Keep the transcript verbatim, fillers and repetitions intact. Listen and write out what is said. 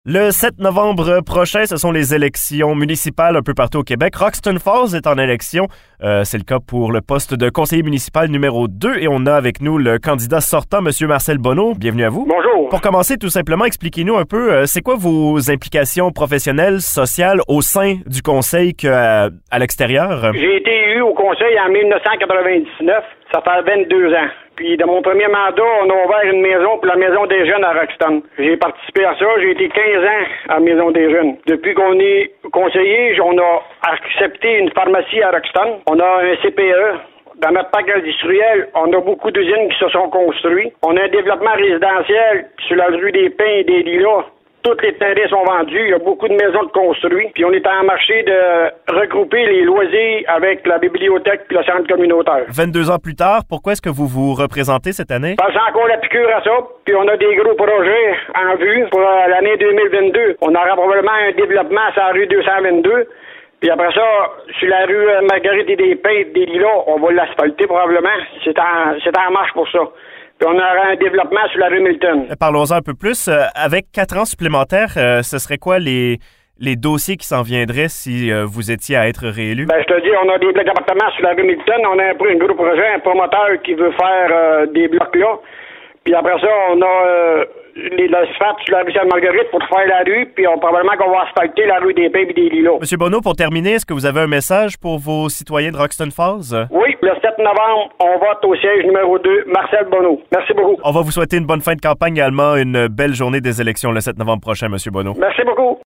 Le sept novembre prochain, ce sont les élections municipales un peu partout au Québec. Roxton Falls est en élection. Euh, c'est le cas pour le poste de conseiller municipal numéro deux et on a avec nous le candidat sortant, M. Marcel Bonneau. Bienvenue à vous. Bonjour. Pour commencer, tout simplement, expliquez-nous un peu, euh, c'est quoi vos implications professionnelles, sociales au sein du conseil qu'à à l'extérieur? J'ai été élu au conseil en dix-neuf cent quatre-vingt-dix-neuf. Ça fait vingt-deux ans. Puis, dans mon premier mandat, on a ouvert une maison pour la Maison des Jeunes à Roxton. J'ai participé à ça. J'ai été quinze ans à la Maison des Jeunes. Depuis qu'on est conseiller, on a accepté une pharmacie à Roxton. On a un C P E. Dans notre parc industriel, on a beaucoup d'usines qui se sont construites. On a un développement résidentiel sur la rue des Pins et des Lilas. Tous les terrains sont vendus. Il y a beaucoup de maisons de construites. Puis on est en marché de regrouper les loisirs avec la bibliothèque et le centre communautaire. vingt-deux ans plus tard, pourquoi est-ce que vous vous représentez cette année? Parce encore la piqûre à ça. Puis on a des gros projets en vue pour l'année deux mille vingt-deux. On aura probablement un développement sur la rue deux cent vingt-deux. Puis après ça, sur la rue Marguerite et des Pins, des Lilas, on va l'asphalter probablement. C'est en, c'est en marche pour ça. Puis on aura un développement sur la rue Milton. Parlons-en un peu plus. Euh, avec quatre ans supplémentaires, euh, ce serait quoi les, les dossiers qui s'en viendraient si euh, vous étiez à être réélu? Ben, je te dis, on a des blocs d'appartements sur la rue Milton. On a un, un gros projet, un promoteur qui veut faire euh, des blocs là. Puis après ça, on a euh, l'asphalte sur la rue Sainte-Marguerite pour faire la rue. Puis on, probablement qu'on va asphalter la rue des Pins et des Lilas. Monsieur Bonneau, pour terminer, est-ce que vous avez un message pour vos citoyens de Roxton Falls? Oui, le sept novembre, on vote au siège numéro deux, Marcel Bonneau. Merci beaucoup. On va vous souhaiter une bonne fin de campagne également, une belle journée des élections le sept novembre prochain, Monsieur Bonneau. Merci beaucoup.